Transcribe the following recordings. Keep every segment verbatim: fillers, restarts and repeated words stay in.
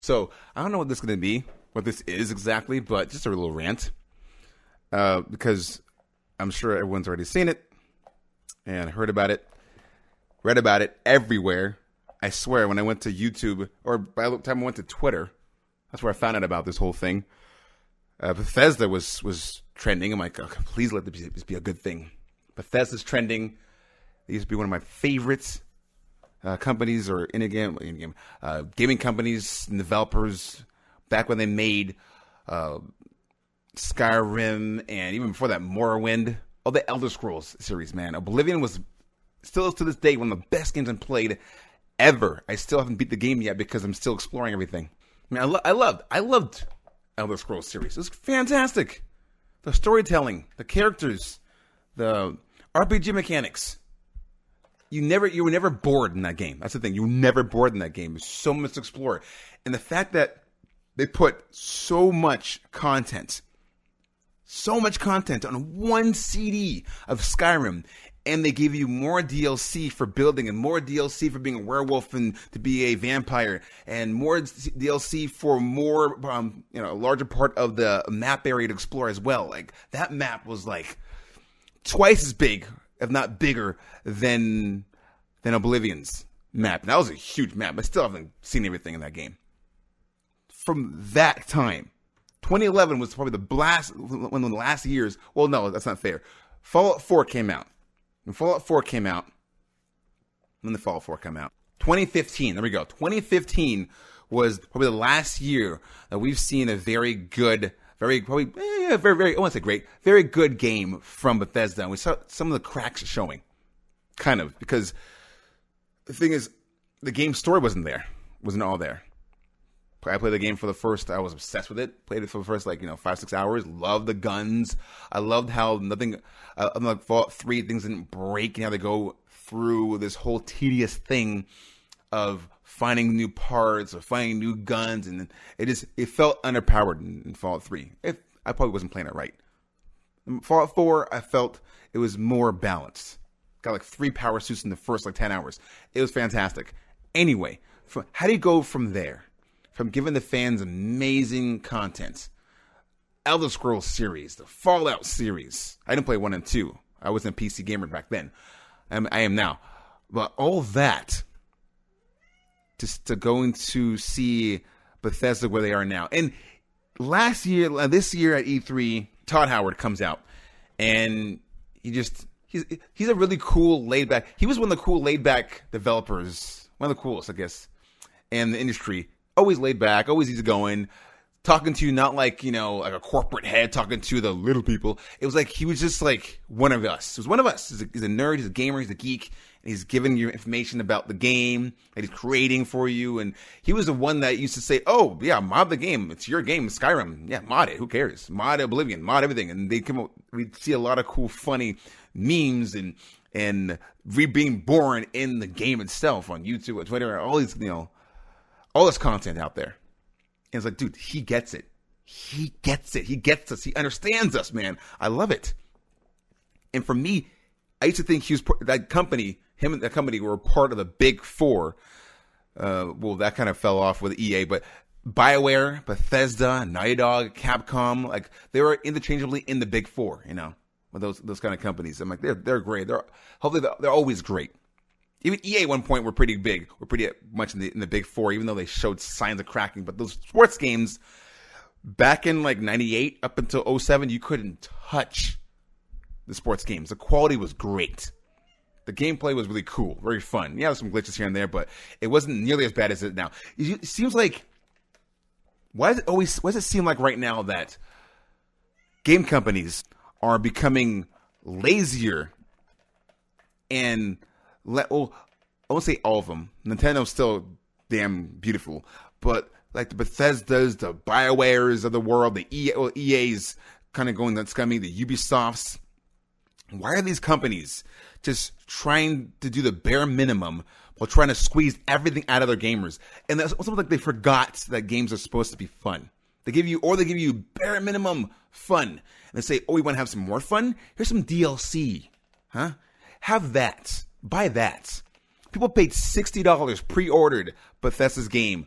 So I don't know what this is going to be, what this is exactly, but just a little rant. Uh, because I'm sure everyone's already seen it and heard about it, read about it everywhere. I swear, when I went to YouTube, or by the time I went to Twitter, that's where I found out about this whole thing. Uh, Bethesda was was trending. I'm like, oh, please let this be, this be a good thing. Bethesda's trending. They used to be one of my favorites. Uh, companies or in a game, in game uh, gaming companies and developers back when they made uh, Skyrim and even before that Morrowind. Oh, the Elder Scrolls series, man. Oblivion was still to this day one of the best games I've played ever. I still haven't beat the game yet because I'm still exploring everything. I mean, I, lo- I loved, I loved Elder Scrolls series. It was fantastic. The storytelling, the characters, the R P G mechanics. You never, you were never bored in that game. That's the thing. You were never bored in that game. There's so much to explore. And the fact that they put so much content, so much content on one C D of Skyrim, and they give you more D L C for building and more D L C for being a werewolf and to be a vampire and more D L C for more, um, you know, a larger part of the map area to explore as well. Like that map was like twice as big, if not bigger, than than Oblivion's map. And that was a huge map. I still haven't seen everything in that game. From that time, twenty eleven was probably the blast, one of the last years. Well, no, that's not fair. Fallout four came out. When Fallout four came out, when did Fallout four come out? twenty fifteen. There we go. twenty fifteen was probably the last year that we've seen a very good, very, probably, eh, very, very, I won't say great, very good game from Bethesda. And we saw some of the cracks showing. Kind of. Because the thing is, the game story wasn't there. Wasn't all there. I played the game for the first, I was obsessed with it. Played it for the first, like, you know, five, six hours. Loved the guns. I loved how nothing, uh, unlike Fallout three, things didn't break and how they go through this whole tedious thing of finding new parts or finding new guns. And it just, it felt underpowered in, in Fallout three. If I probably wasn't playing it right. In Fallout four, I felt it was more balanced. Got like three power suits in the first, like, ten hours. It was fantastic. Anyway, from, how do you go from there? From giving the fans amazing content, Elder Scrolls series, the Fallout series. I didn't play one and two. I wasn't a P C gamer back then. I'm, I am now. But all that, just to going to see Bethesda where they are now. And last year, this year at E three, Todd Howard comes out. And he just, he's, he's a really cool, laid back, he was one of the cool, laid back developers. One of the coolest, I guess, in the industry. Always laid back, always easygoing, talking to you not like, you know, like a corporate head talking to the little people. It was like he was just like one of us. He was one of us. He's a, he's a nerd, he's a gamer, he's a geek, and he's giving you information about the game that he's creating for you. And he was the one that used to say, oh, yeah, mod the game. It's your game, Skyrim. Yeah, mod it. Who cares? Mod Oblivion, mod everything. And they come up, we'd see a lot of cool, funny memes and and re being born in the game itself on YouTube or Twitter, all these, you know, all this content out there. And it's like, dude, he gets it. He gets it. He gets us. He understands us, man. I love it. And for me, I used to think he was, that company, him and that company were part of the big four. Uh, well, that kind of fell off with E A, but BioWare, Bethesda, Naughty Dog, Capcom, like they were interchangeably in the big four, you know, with those, those kind of companies. I'm like, they're, they're great. They're, hopefully they're, they're always great. Even E A at one point were pretty big, were pretty much in the in the big four, even though they showed signs of cracking. But those sports games, back in like ninety-eight up until oh seven, you couldn't touch the sports games. The quality was great. The gameplay was really cool, very fun. Yeah, there's some glitches here and there, but it wasn't nearly as bad as it now. It seems like, why does it always, why does it seem like right now that game companies are becoming lazier and Let, well, I won't say all of them. Nintendo's still damn beautiful, but like the Bethesdas, the BioWares of the world, the E A, well, E A's kind of going that's coming, the Ubisofts. Why are these companies just trying to do the bare minimum while trying to squeeze everything out of their gamers? And that's almost like they forgot that games are supposed to be fun. They give you, or they give you bare minimum fun, and they say, "Oh, we want to have some more fun? Here's some D L C, huh? Have that." Buy that. People paid sixty dollars pre-ordered Bethesda's game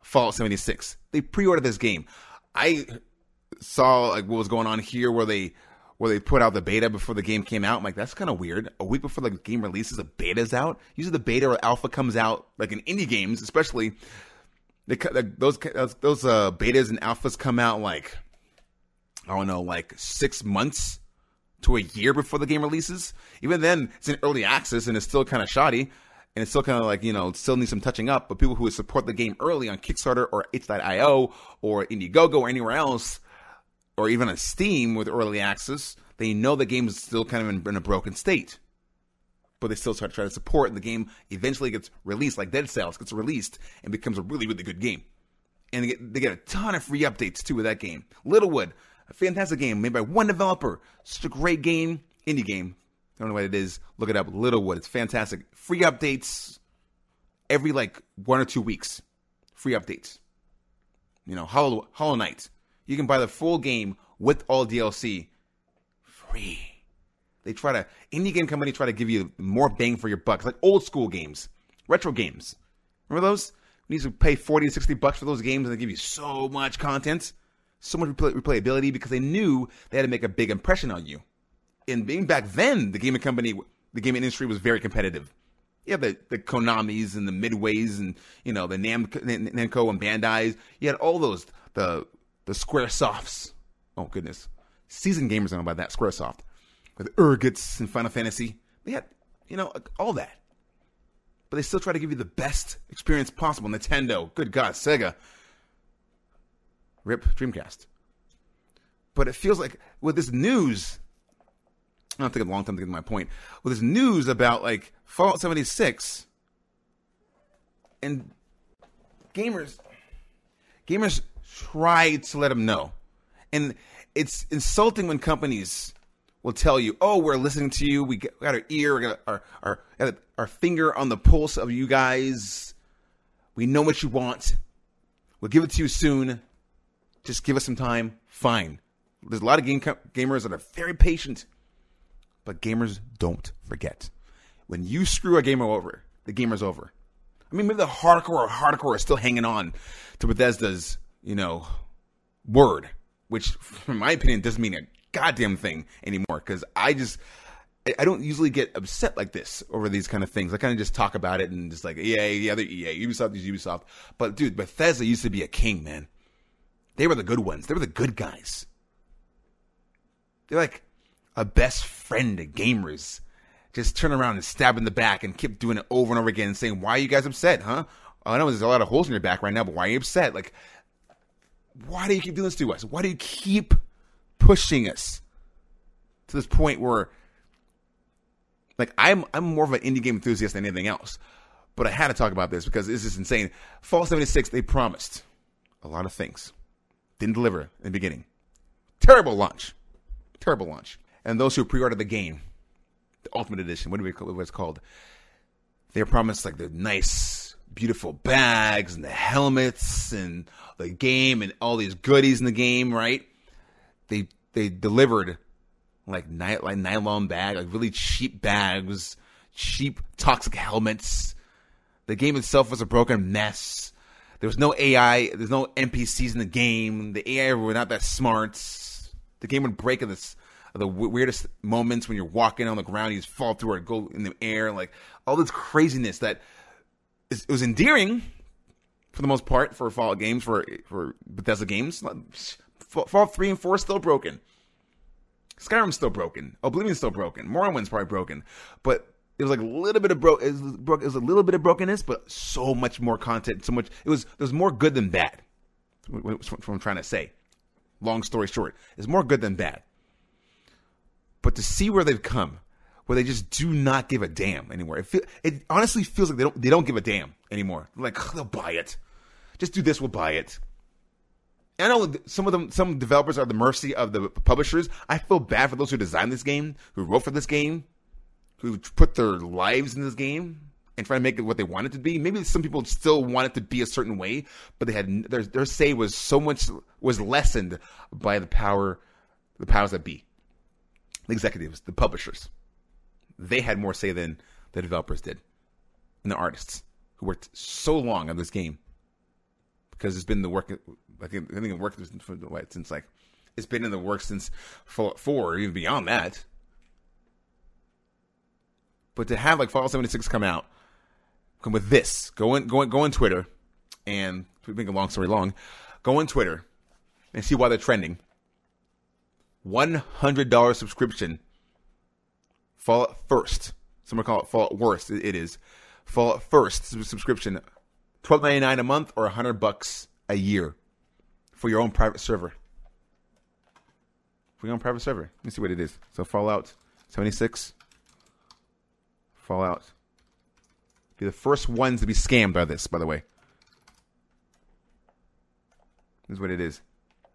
Fallout seventy-six. They pre-ordered this game. I saw like what was going on here where they where they put out the beta before the game came out. I'm like, that's kind of weird. A week before the game releases, the beta's out. Usually the beta or alpha comes out, like in indie games, especially. They, those those uh, betas and alphas come out like, I don't know, like six months to a year before the game releases. Even then, it's in early access and it's still kind of shoddy. And it's still kind of like, you know, still needs some touching up. But people who would support the game early on Kickstarter or itch dot io or Indiegogo or anywhere else, or even on Steam with early access, they know the game is still kind of in, in a broken state. But they still start to try to support, and the game eventually gets released, like Dead Cells gets released and becomes a really, really good game. And they get, they get a ton of free updates, too, with that game. Littlewood, a fantastic game made by one developer. Such a great game, indie game. I don't know what it is. Look it up, Littlewood. It's fantastic. Free updates every, like, one or two weeks. Free updates. You know, Hollow, Hollow Knight. You can buy the full game with all D L C. Free. They try to, indie game company try to give you more bang for your bucks, like old school games, retro games. Remember those? You need to pay forty to sixty bucks for those games and they give you so much content, so much replay- replayability because they knew they had to make a big impression on you. And being back then, the gaming company, the gaming industry was very competitive. You have the, the Konamis and the Midways and, you know, the Nam- Namco and Bandai's. You had all those, the, the Squaresofts. Oh, goodness. Seasoned gamers know about that, Squaresoft. With Urgits and Final Fantasy. They had, you know, all that. But they still try to give you the best experience possible. Nintendo. Good God. Sega. Rip Dreamcast. But it feels like with this news, I don't think a long time to get to my point. With this news about like Fallout seventy-six and gamers, gamers try to let them know. And it's insulting when companies will tell you, oh, we're listening to you. We got our ear, we got our, our, our finger on the pulse of you guys. We know what you want. We'll give it to you soon. Just give us some time. Fine. There's a lot of game gamers that are very patient, but gamers don't forget. When you screw a gamer over, the gamer's over. I mean, maybe the hardcore or hardcore is still hanging on to Bethesda's, you know, word, which, from my opinion, doesn't mean a goddamn thing anymore, because I just I don't usually get upset like this over these kind of things. I kind of just talk about it and just like, E A, yeah, they're E A, Ubisoft is Ubisoft. But dude, Bethesda used to be a king, man. They were the good ones. They were the good guys. They're like a best friend to gamers. Just turn around and stab in the back and keep doing it over and over again and saying, why are you guys upset, huh? I know there's a lot of holes in your back right now, but why are you upset? Like, why do you keep doing this to us? Why do you keep pushing us to this point where, like, I'm I'm more of an indie game enthusiast than anything else, but I had to talk about this because this is insane. Fallout seventy-six, they promised a lot of things, didn't deliver in the beginning. Terrible launch, terrible launch. And those who pre-ordered the game, the Ultimate Edition, what do we call what it's called? They promised like the nice, beautiful bags and the helmets and the game and all these goodies in the game, right? They they delivered like, ny- like nylon bag, like really cheap bags, cheap toxic helmets. The game itself was a broken mess. There was no A I. There's no N P Cs in the game. The A I were not that smart. The game would break at this, at the w- weirdest moments when you're walking on the ground. You just fall through or go in the air. Like all this craziness that is, it was endearing for the most part for Fallout games, for for Bethesda games. Fallout three and four are still broken. Skyrim's still broken. Oblivion's still broken. Morrowind's probably broken. But it was like a little bit of bro. It was, bro- it was a little bit of brokenness, but so much more content. So much. It was. There was more good than bad. That's what I'm trying to say. Long story short, it's more good than bad. But to see where they've come, where they just do not give a damn anymore. It, feel, it honestly feels like they don't. They don't give a damn anymore. Like, they'll buy it. Just do this. We'll buy it. I know some of them, some developers are at the mercy of the publishers. I feel bad for those who designed this game, who wrote for this game, who put their lives in this game and try to make it what they want it to be. Maybe some people still want it to be a certain way, but they had their their say was so much was lessened by the power, the powers that be, the executives, the publishers. They had more say than the developers did, and the artists who worked so long on this game. because it's been in the work. I think I think it worked since like it's been in the works since Fallout four, or even beyond that. But to have like Fallout seventy-six come out, come with this, go in, go in, go on Twitter, and to make a long story long, go on Twitter and see why they're trending. One hundred dollar subscription. Fallout First. Some call it Fallout Worst. It is Fallout First subscription. Twelve ninety nine a month or a hundred bucks a year for your own private server. For your own private server. Let me see what it is. So Fallout seventy-six. Fallout. Be the first ones to be scammed by this, by the way. This is what it is.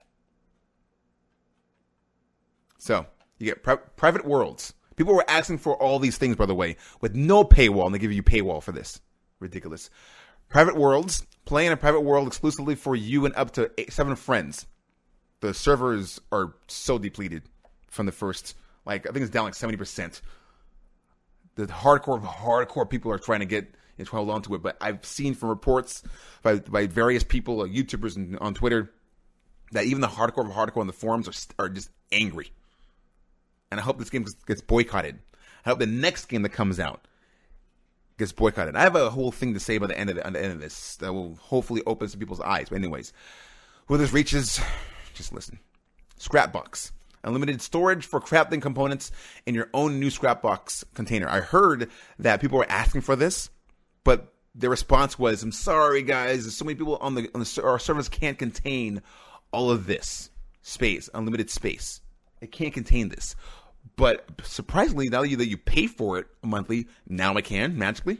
So, you get pri- private worlds. People were asking for all these things, by the way, with no paywall, and they give you paywall for this. Ridiculous. Private worlds. Play in a private world exclusively for you and up to eight, seven friends. The servers are so depleted from the first, like, I think it's down like seventy percent. The hardcore of hardcore people are trying to get and hold on to it. But I've seen from reports by, by various people, like YouTubers and, on Twitter, that even the hardcore of hardcore on the forums are, are just angry. And I hope this game gets boycotted. I hope the next game that comes out gets boycotted. I have a whole thing to say by the end of the, on the end of this that will hopefully open some people's eyes. But anyways, who this reaches, just listen. Scrapbox. Unlimited storage for crafting components in your own new Scrapbox container. I heard that people were asking for this, but their response was, I'm sorry, guys. There's so many people on the, on the our servers can't contain all of this space, unlimited space. It can't contain this. But surprisingly, now that you, that you pay for it monthly, now it can, magically.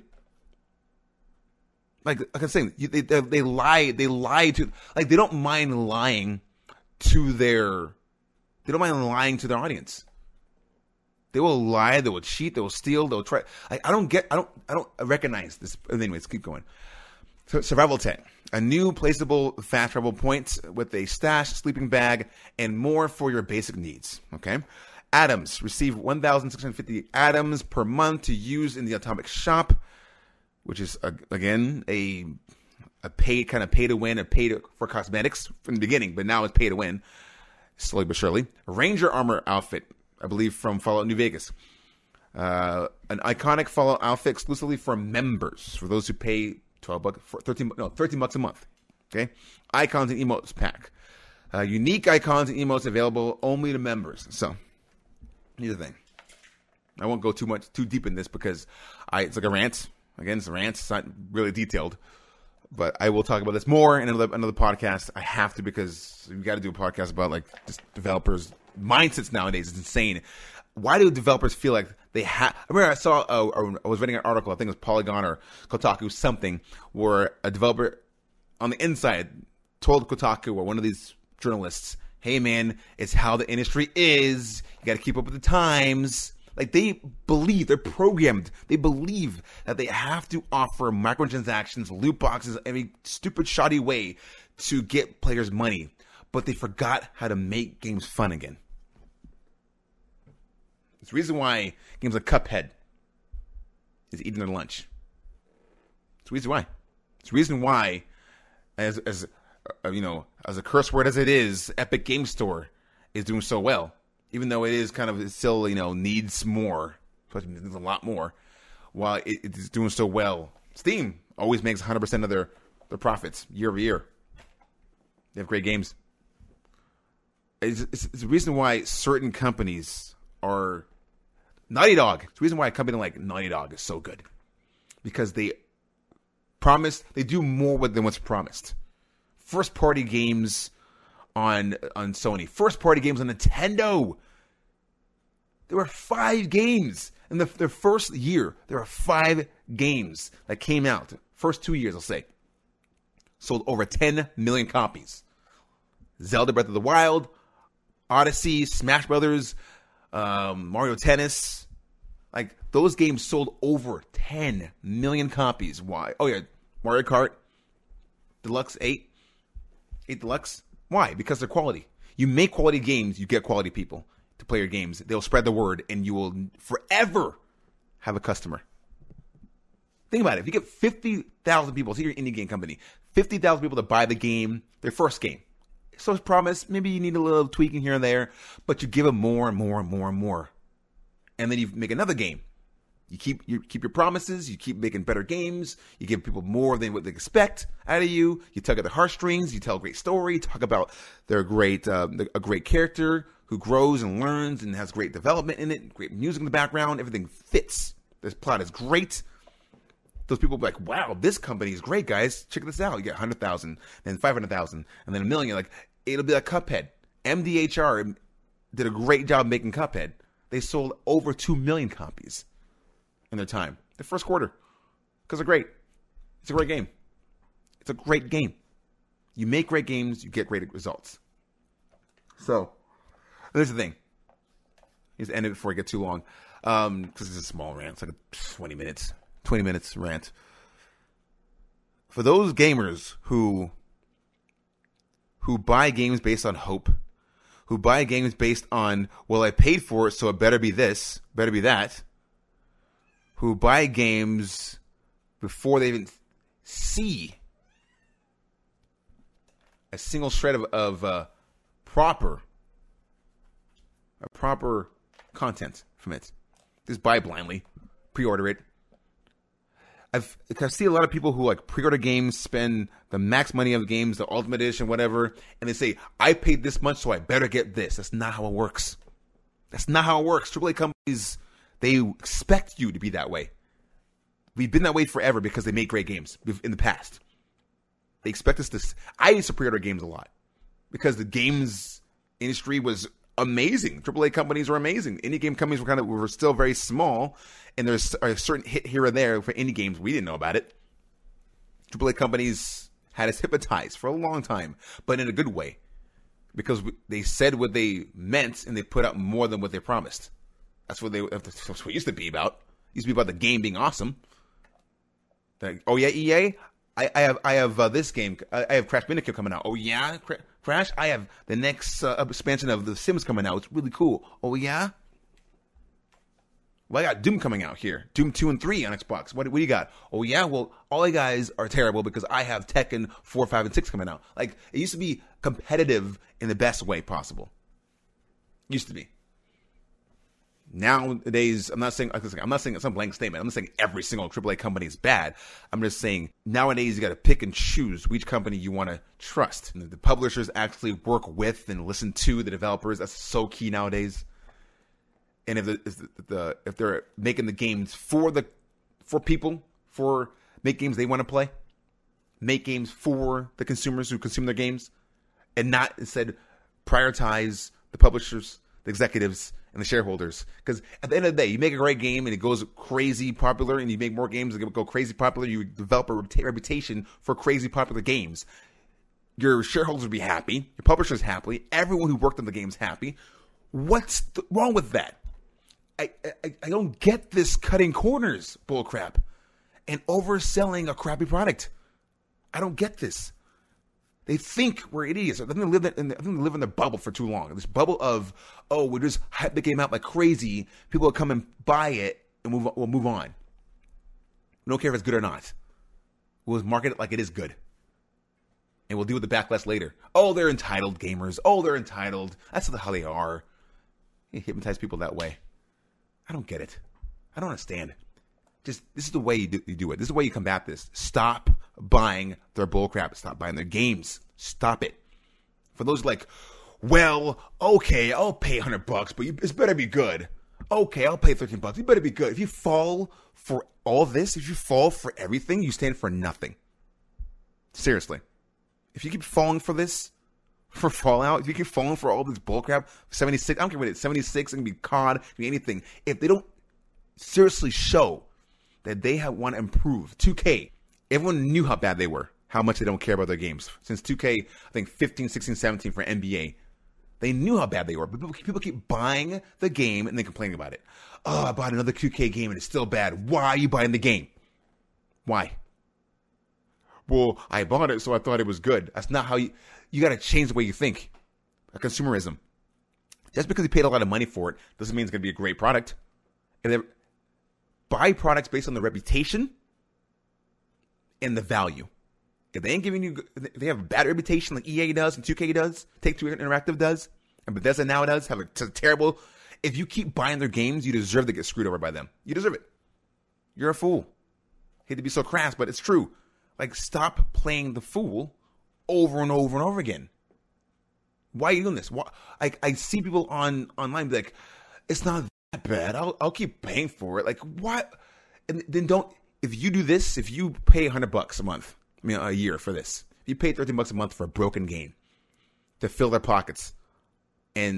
Like, like I'm saying, they, they, they lie, they lie to, like, they don't mind lying to their... They don't mind lying to their audience. They will lie. They will cheat. They will steal. They will try. Like, I don't get. I don't. I don't recognize this. Anyways, keep going. So, Survival Tent, a new placeable fast travel point with a stash, sleeping bag, and more for your basic needs. Okay. Atoms, receive one thousand six hundred fifty atoms per month to use in the Atomic Shop, which is a, again a a paid kind of pay to win, a pay to, for cosmetics from the beginning, but now it's pay to win. Slowly but surely. Ranger armor outfit, I believe, from Fallout New Vegas. Uh, an iconic Fallout outfit exclusively for members, for those who pay twelve bucks, thirteen, no, thirteen bucks a month. Okay, icons and emotes pack. Uh, unique icons and emotes available only to members. So, here's the thing. I won't go too much too deep in this because I it's like a rant. Again, it's a rant. It's not really detailed. But I will talk about this more in another another podcast. I have to because we got to do a podcast about like just developers' mindsets nowadays. It's insane. Why do developers feel like they have? I remember I saw, uh, or I was reading an article. I think it was Polygon or Kotaku, something where a developer on the inside told Kotaku or one of these journalists, "Hey man, it's how the industry is. You got to keep up with the times." Like, they believe, they're programmed, they believe that they have to offer microtransactions, loot boxes, every stupid, shoddy way to get players money. But they forgot how to make games fun again. It's the reason why games like Cuphead is eating their lunch. It's the reason why. It's the reason why, as, as uh, you know, as a curse word as it is, Epic Game Store is doing so well. Even though it is kind of, it still, you know, needs more. Needs a lot more. While it, it's doing so well. Steam always makes one hundred percent of their, their profits year over year. They have great games. It's, it's, it's the reason why certain companies are... Naughty Dog. It's the reason why a company like Naughty Dog is so good. Because they promise, they do more than what's promised. First party games... on on Sony. First party games on Nintendo. There were five games in the their first year. There were five games that came out. First two years, I'll say. Sold over ten million copies. Zelda Breath of the Wild, Odyssey, Smash Brothers, um, Mario Tennis. Like, those games sold over ten million copies. Why? Oh yeah, Mario Kart Deluxe eight. eight Deluxe. Why? Because they're quality. You make quality games, you get quality people to play your games. They'll spread the word, and you will forever have a customer. Think about it. If you get fifty thousand people, see your indie game company, fifty thousand people to buy the game, their first game. So as promised, maybe you need a little tweaking here and there, but you give them more and more and more and more. And then you make another game. You keep you keep your promises. You keep making better games. You give people more than what they expect out of you. You tug at their heartstrings. You tell a great story. Talk about their great uh, a great character who grows and learns and has great development in it. Great music in the background. Everything fits. This plot is great. Those people be like, wow, this company is great, guys. Check this out. You get one hundred thousand, then five hundred thousand, and then a million. Like, it'll be like Cuphead. M D H R did a great job making Cuphead. They sold over two million copies in their time. The first quarter. Because they're great. It's a great game. It's a great game. You make great games, you get great results. So, there's the thing. Let's end it before I get too long. Um, because it's a small rant. It's like a twenty minutes. twenty minutes rant. For those gamers who who buy games based on hope, who buy games based on, well, I paid for it, so it better be this, better be that, who buy games before they even see a single shred of, of uh, proper, a proper content from it. Just buy blindly, pre-order it. I've I see a lot of people who like pre-order games, spend the max money of the games, the Ultimate Edition, whatever, and they say, I paid this much, so I better get this. That's not how it works. That's not how it works. triple A companies, they expect you to be that way. We've been that way forever because they make great games in the past. They expect us to... I used to pre-order games a lot because the games industry was amazing. triple A companies were amazing. Indie game companies were kind of were still very small, and there's a certain hit here and there for indie games. We didn't know about it. triple A companies had us hypnotized for a long time, but in a good way, because they said what they meant and they put out more than what they promised. That's what they. That's what it used to be about. It used to be about the game being awesome. Like, oh yeah, E A, I, I have I have uh, this game. I, I have Crash Bandicoot coming out. Oh yeah, Cra- Crash. I have the next uh, expansion of The Sims coming out. It's really cool. Oh yeah. Well, I got Doom coming out here. Doom two and three on Xbox. What, what do you got? Oh yeah. Well, all you guys are terrible because I have Tekken four, five, and six coming out. Like, it used to be competitive in the best way possible. Used to be. Nowadays, I'm not saying I'm not saying it's a blank statement. I'm not saying every single triple A company is bad. I'm just saying nowadays you got to pick and choose which company you want to trust. And the publishers actually work with and listen to the developers. That's so key nowadays. And if the, if the, the if they're making the games for the for people, for make games they want to play, make games for the consumers who consume their games, and not instead prioritize the publishers, the executives, and the shareholders. Because at the end of the day, you make a great game and it goes crazy popular, and you make more games that go crazy popular, you develop a reputation for crazy popular games. Your shareholders will be happy, your publishers happy, everyone who worked on the game's happy. What's th- wrong with that? I, I I don't get this cutting corners bullcrap and overselling a crappy product. I don't get this. They think we're idiots. I think they live in, I think they live in the bubble for too long. This bubble of, oh, we just hype the game out like crazy. People will come and buy it, and move, we'll move on. We don't care if it's good or not. We'll market it like it is good. And we'll deal with the backlash later. Oh, they're entitled gamers. Oh, they're entitled. That's how they are. You hypnotize people that way. I don't get it. I don't understand. Just, this is the way you do, you do it. This is the way you combat this. Stop buying their bullcrap. Stop buying their games. Stop it. For those like, well, okay, I'll pay a hundred bucks, but you, it's better be good. Okay, I'll pay thirteen bucks. You better be good. If you fall for all this, if you fall for everything, you stand for nothing. Seriously. If you keep falling for this, for Fallout, if you keep falling for all this bullcrap, seventy-six, I don't care what it is, seventy-six, it can be C O D, it can be anything. If they don't seriously show that they have want to improve, two K, everyone knew how bad they were, how much they don't care about their games. Since two K, I think fifteen, sixteen, seventeen for N B A, they knew how bad they were. But people, people keep buying the game and then complaining about it. Oh, I bought another two K game and it's still bad. Why are you buying the game? Why? Well, I bought it, so I thought it was good. That's not how you... You got to change the way you think. A consumerism. Just because you paid a lot of money for it doesn't mean it's going to be a great product. And then buy products based on the reputation and the value. If they ain't giving you, if they have a bad reputation like E A does and two K does, Take-Two Interactive does, and Bethesda now does, have a t- terrible. If you keep buying their games, you deserve to get screwed over by them. You deserve it. You're a fool. Hate to be so crass, but it's true. Like, stop playing the fool over and over and over again. Why are you doing this? Why? I I see people on online be like, it's not that bad. I'll I'll keep paying for it. Like, what? And then don't. If you do this, if you pay a hundred bucks a month, I mean a year for this, if you pay thirteen bucks a month for a broken game to fill their pockets and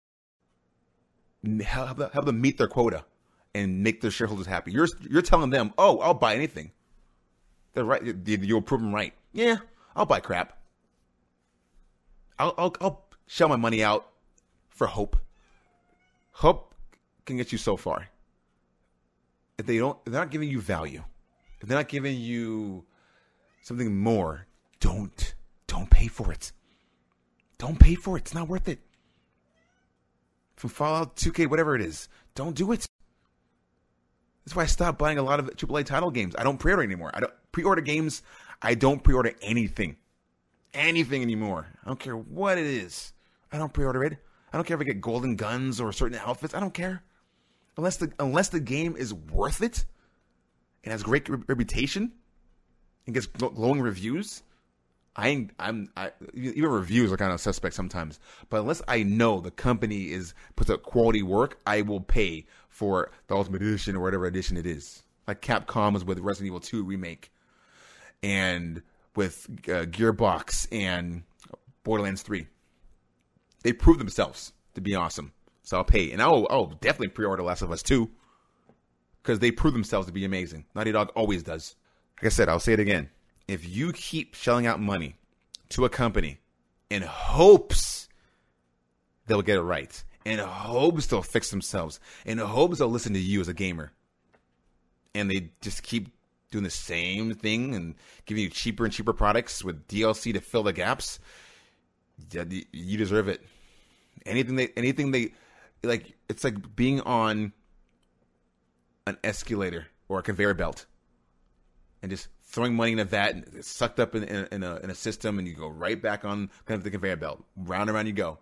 have them, have them meet their quota and make their shareholders happy, you're you're telling them, oh, I'll buy anything. They're right. You'll prove them right. Yeah, I'll buy crap. I'll, I'll I'll shell my money out for hope. Hope can get you so far. If they don't, if they're not giving you value, if they're not giving you something more, don't don't pay for it. Don't pay for it. It's not worth it. From Fallout two K, whatever it is, don't do it. That's why I stopped buying a lot of triple A title games. I don't pre-order anymore. I don't pre-order games. I don't pre-order anything. Anything anymore. I don't care what it is. I don't pre-order it. I don't care if I get golden guns or certain outfits. I don't care. Unless the unless the game is worth it and has great re- reputation and gets glowing reviews, I ain't, I'm I, even reviews are kind of suspect sometimes. But unless I know the company is puts out quality work, I will pay for the Ultimate Edition or whatever edition it is. Like Capcom was with Resident Evil two remake, and with uh, Gearbox and Borderlands three. They proved themselves to be awesome. So I'll pay. And I'll, I'll definitely pre-order Last of Us two. Because they prove themselves to be amazing. Naughty Dog always does. Like I said, I'll say it again. If you keep shelling out money to a company in hopes they'll get it right, in hopes they'll fix themselves, in hopes they'll listen to you as a gamer, and they just keep doing the same thing and giving you cheaper and cheaper products with D L C to fill the gaps, you deserve it. Anything they, anything they, like, it's like being on an escalator or a conveyor belt and just throwing money in a vat and it's sucked up in, in, in, a, in a system, and you go right back on kind of the conveyor belt. Round and round you go.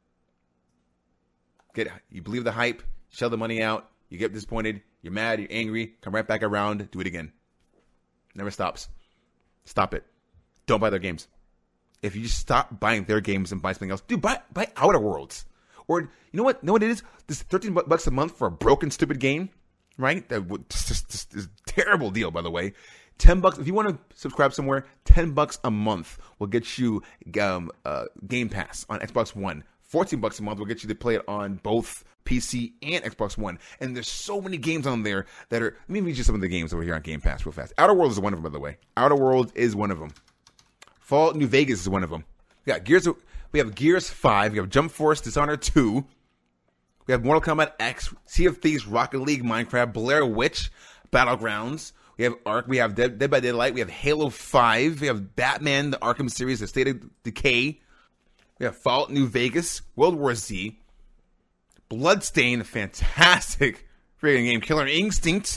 Get, you believe the hype, shell the money out, you get disappointed, you're mad, you're angry, come right back around, do it again. Never stops. Stop it. Don't buy their games. If you just stop buying their games and buy something else, dude, buy buy Outer Worlds. Or, you know what? You know what it is? This thirteen bucks a month for a broken, stupid game, right? That would just, just is a terrible deal, by the way. ten bucks, if you want to subscribe somewhere, ten bucks a month will get you um, uh, Game Pass on Xbox One. fourteen bucks a month will get you to play it on both P C and Xbox One. And there's so many games on there that are, let me read you some of the games over here on Game Pass real fast. Outer Worlds is one of them, by the way. Outer Worlds is one of them. Fallout New Vegas is one of them. We got Gears. We have Gears five. We have Jump Force, Dishonored two. We have Mortal Kombat X, Sea of Thieves, Rocket League, Minecraft, Blair Witch, Battlegrounds. We have Ark. We have Dead, Dead by Daylight. We have Halo five. We have Batman, the Arkham series, The State of Decay. We have Fallout New Vegas, World War Z, Bloodstained, fantastic freaking game, Killer Instinct.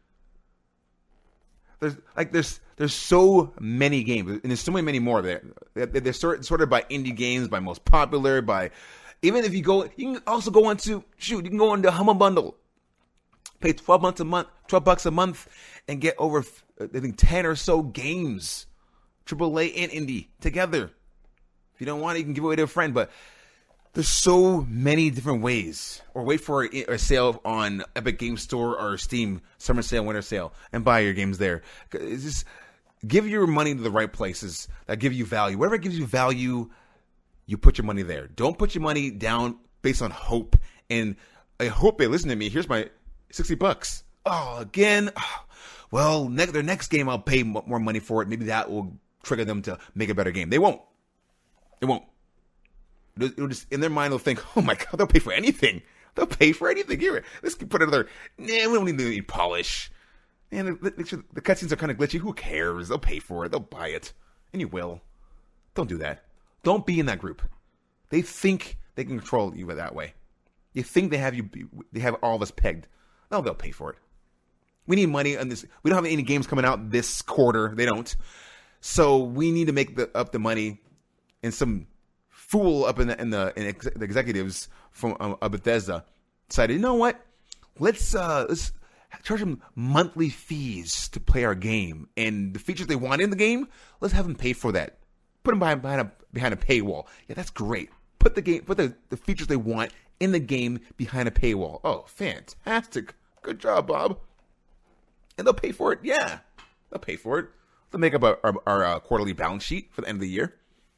There's like there's there's so many games, and there's so many many more there. They're, they're sort, sorted by indie games, by most popular, by even if you go, you can also go into shoot, you can go into Humble Bundle, pay twelve months a month, twelve bucks a month, and get over I think ten or so games, triple A and indie together. If you don't want it, you can give it away to a friend, but there's so many different ways. Or wait for a, a sale on Epic Games Store or Steam, summer sale, winter sale, and buy your games there. It's just give your money to the right places that give you value. Whatever gives you value, you put your money there. Don't put your money down based on hope. And I hope they listen to me. Here's my sixty bucks. Oh, again. Oh, well, ne- their next game, I'll pay m- more money for it. Maybe that will trigger them to make a better game. They won't. It won't. It'll just, in their mind, they'll think, oh my God, they'll pay for anything. They'll pay for anything. Here, let's put another, nah, we don't need any polish. Man, the, the, the cutscenes are kind of glitchy. Who cares? They'll pay for it. They'll buy it. And you will. Don't do that. Don't be in that group. They think they can control you that way. They think they have you, they have all of us pegged. No, they'll pay for it. We need money on this. We don't have any games coming out this quarter. They don't. So we need to make the, up the money. And some fool up in the in the, in ex, the executives from um, uh, Bethesda decided, you know what? Let's uh, let's charge them monthly fees to play our game, and the features they want in the game, let's have them pay for that. Put them behind behind a behind a paywall. Yeah, that's great. Put the game, put the, the features they want in the game behind a paywall. Oh, fantastic! Good job, Bob. And they'll pay for it. Yeah, they'll pay for it. They'll make up our, our, our uh, quarterly balance sheet for the end of the year,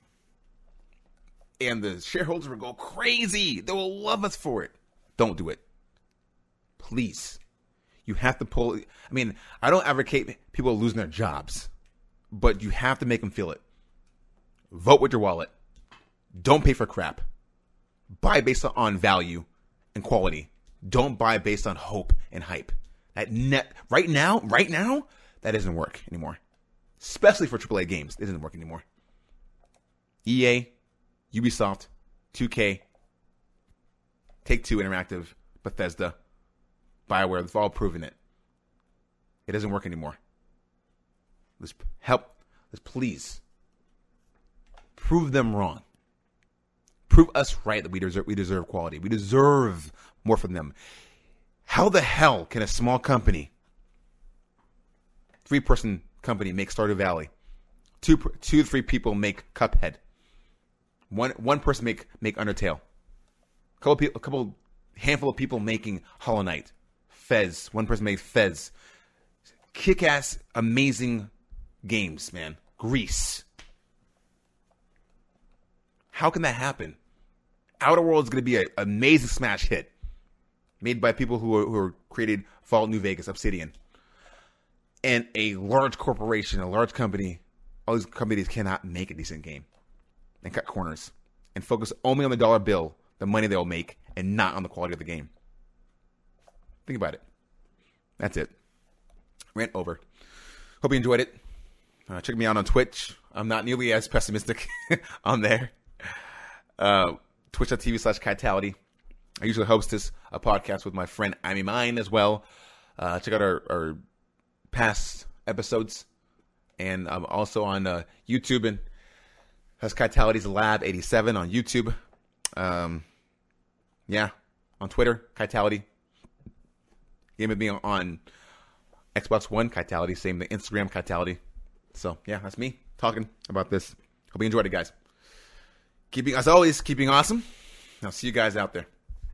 and the shareholders will go crazy. They will love us for it. Don't do it, please. You have to pull. I mean, I don't advocate people losing their jobs, but you have to make them feel it. Vote with your wallet. Don't pay for crap. Buy based on value and quality. Don't buy based on hope and hype. That net right now, right now, that doesn't work anymore. Especially for triple A games, it doesn't work anymore. E A, Ubisoft, two K, Take-Two Interactive, Bethesda, BioWare, they've all proven it. It doesn't work anymore. Let's help. Let's please prove them wrong. Prove us right that we deserve we deserve quality. We deserve more from them. How the hell can a small company, three-person company, make Stardew Valley? Two, two, three people make Cuphead. One, one person make make Undertale. A couple, people, a couple, handful of people making Hollow Knight. Fez. One person made Fez. Kick-ass, amazing games, man. Grease. How can that happen? Outer Worlds is going to be an amazing smash hit. Made by people who, are, who are created Fallout New Vegas, Obsidian. And a large corporation, a large company, all these companies cannot make a decent game. And cut corners. And focus only on the dollar bill, the money they'll make, and not on the quality of the game. Think about it. That's it. Rant over. Hope you enjoyed it. Uh, check me out on Twitch. I'm not nearly as pessimistic on there. Uh, Twitch.tv slash Kitality. I usually host this a podcast with my friend Amy Mine as well. Uh, check out our, our past episodes. And I'm also on uh, YouTube and has Kitality's Lab eighty-seven on YouTube. Um, yeah, on Twitter, Kitality. Game with me on Xbox One, Kitality. Same the Instagram, Kitality. So, yeah, that's me talking about this. Hope you enjoyed it, guys. Keeping, as always, keeping awesome. I'll see you guys out there.